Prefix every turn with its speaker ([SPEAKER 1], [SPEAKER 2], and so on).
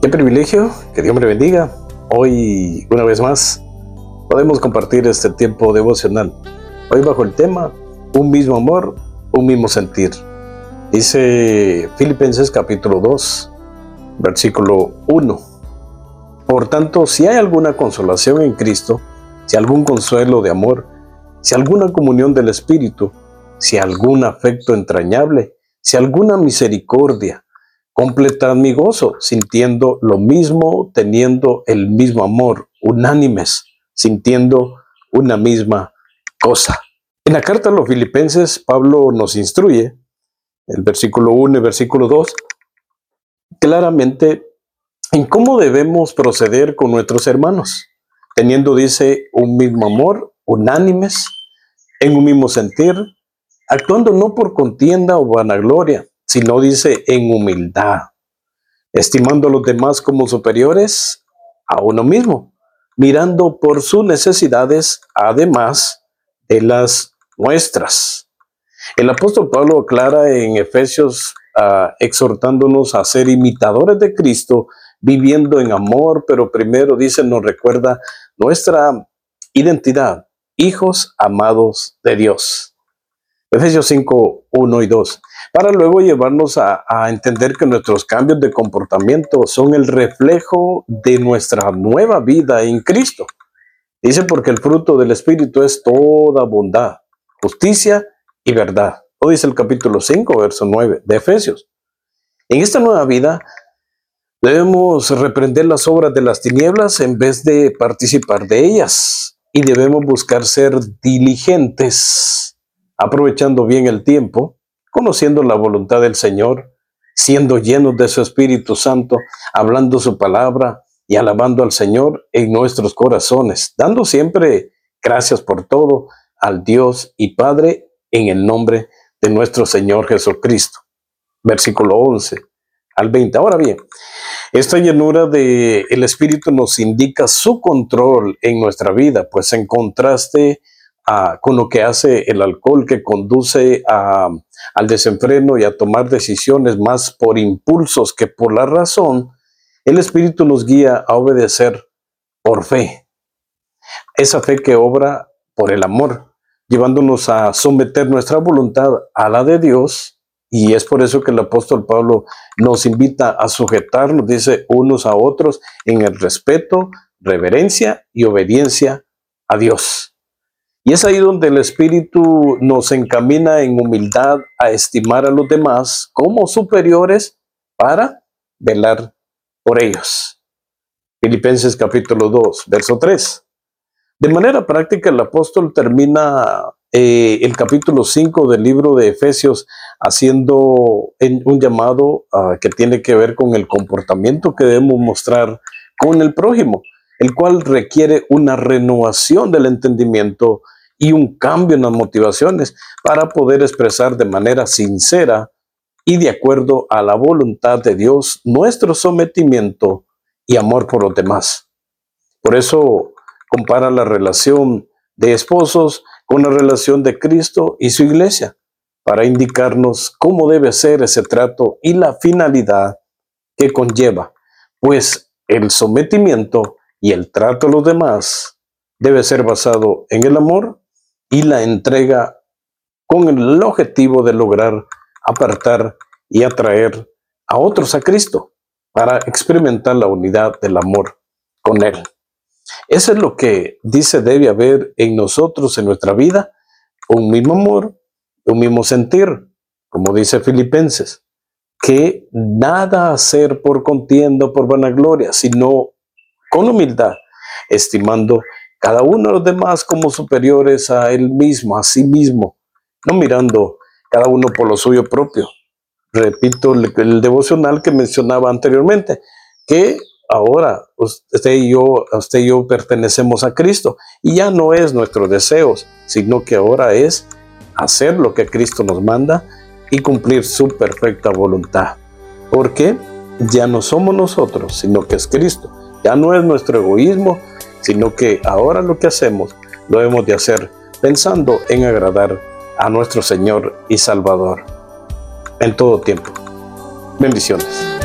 [SPEAKER 1] Qué privilegio, que Dios me bendiga. Hoy, una vez más, podemos compartir este tiempo devocional. Hoy bajo el tema, un mismo amor, un mismo sentir. Dice Filipenses capítulo 2, versículo 1. Por tanto, si hay alguna consolación en Cristo, si algún consuelo de amor, si alguna comunión del Espíritu, si algún afecto entrañable, si alguna misericordia, completad mi gozo, sintiendo lo mismo, teniendo el mismo amor, unánimes, sintiendo una misma cosa. En la carta a los Filipenses, Pablo nos instruye, el versículo 1 y versículo 2, claramente en cómo debemos proceder con nuestros hermanos, teniendo, dice, un mismo amor, unánimes, en un mismo sentir, actuando no por contienda o vanagloria, sino, dice, en humildad, estimando a los demás como superiores a uno mismo, mirando por sus necesidades, además de las nuestras. El apóstol Pablo aclara en Efesios, exhortándonos a ser imitadores de Cristo, viviendo en amor, pero primero, dice, nos recuerda nuestra identidad, hijos amados de Dios. Efesios 5, 1 y 2, para luego llevarnos a entender que nuestros cambios de comportamiento son el reflejo de nuestra nueva vida en Cristo. Dice, porque el fruto del Espíritu es toda bondad, justicia y verdad. Lo dice el capítulo 5, verso 9 de Efesios. En esta nueva vida debemos reprender las obras de las tinieblas en vez de participar de ellas. Y debemos buscar ser diligentes, aprovechando bien el tiempo, conociendo la voluntad del Señor, siendo llenos de su Espíritu Santo, hablando su palabra y alabando al Señor en nuestros corazones, dando siempre gracias por todo al Dios y Padre en el nombre de nuestro Señor Jesucristo. Versículo 11 al 20. Ahora bien, esta llenura del Espíritu nos indica su control en nuestra vida, pues en contraste con lo que hace el alcohol, que conduce al desenfreno y a tomar decisiones más por impulsos que por la razón, el Espíritu nos guía a obedecer por fe. Esa fe que obra por el amor, llevándonos a someter nuestra voluntad a la de Dios. Y es por eso que el apóstol Pablo nos invita a sujetarnos, dice, unos a otros en el respeto, reverencia y obediencia a Dios. Y es ahí donde el Espíritu nos encamina en humildad a estimar a los demás como superiores para velar por ellos. Filipenses capítulo 2, verso 3. De manera práctica, el apóstol termina el capítulo 5 del libro de Efesios haciendo un llamado que tiene que ver con el comportamiento que debemos mostrar con el prójimo, el cual requiere una renovación del entendimiento y un cambio en las motivaciones para poder expresar de manera sincera y de acuerdo a la voluntad de Dios nuestro sometimiento y amor por los demás. Por eso compara la relación de esposos con la relación de Cristo y su iglesia, para indicarnos cómo debe ser ese trato y la finalidad que conlleva, pues el sometimiento y el trato a los demás debe ser basado en el amor y la entrega con el objetivo de lograr apartar y atraer a otros a Cristo para experimentar la unidad del amor con Él. Eso es lo que dice debe haber en nosotros, en nuestra vida, un mismo amor, un mismo sentir, como dice Filipenses, que nada hacer por contienda o por vanagloria, sino con humildad, estimando cada uno de los demás como superiores a él mismo, a sí mismo, no mirando cada uno por lo suyo propio. Repito el devocional que mencionaba anteriormente, que ahora usted y yo pertenecemos a Cristo y ya no es nuestros deseos, sino que ahora es hacer lo que Cristo nos manda y cumplir su perfecta voluntad. Porque ya no somos nosotros, sino que es Cristo. Ya no es nuestro egoísmo, sino que ahora lo que hacemos lo hemos de hacer pensando en agradar a nuestro Señor y Salvador en todo tiempo. Bendiciones.